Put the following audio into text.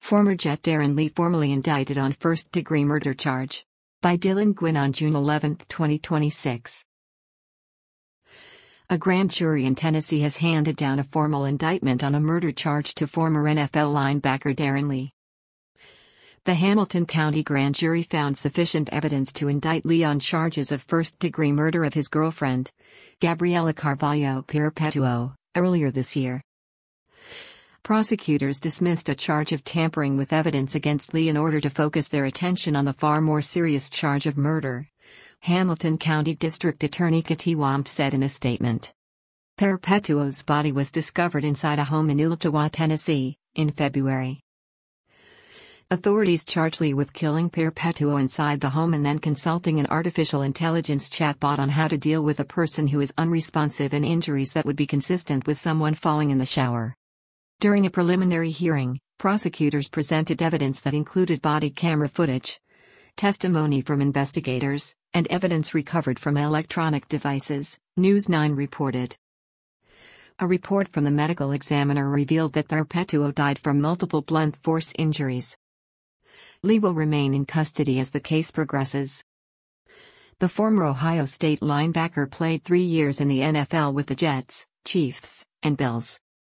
Former Jet Darren Lee formally indicted on first-degree murder charge. By Dylan Gwynn on June 11, 2026. A grand jury in Tennessee has handed down a formal indictment on a murder charge to former NFL linebacker Darren Lee. The Hamilton County Grand Jury found sufficient evidence to indict Lee on charges of first-degree murder of his girlfriend, Gabriela Carvalho Perpetuo, earlier this year. Prosecutors dismissed a charge of tampering with evidence against Lee in order to focus their attention on the far more serious charge of murder, Hamilton County District Attorney Katie Wamp said in a statement. Perpetuo's body was discovered inside a home in Ooltewah, Tennessee, in February. Authorities charged Lee with killing Perpetuo inside the home and then consulting an artificial intelligence chatbot on how to deal with a person who is unresponsive and injuries that would be consistent with someone falling in the shower. During a preliminary hearing, prosecutors presented evidence that included body camera footage, testimony from investigators, and evidence recovered from electronic devices, News 9 reported. A report from the medical examiner revealed that Perpetuo died from multiple blunt force injuries. Lee will remain in custody as the case progresses. The former Ohio State linebacker played 3 years in the NFL with the Jets, Chiefs, and Bills.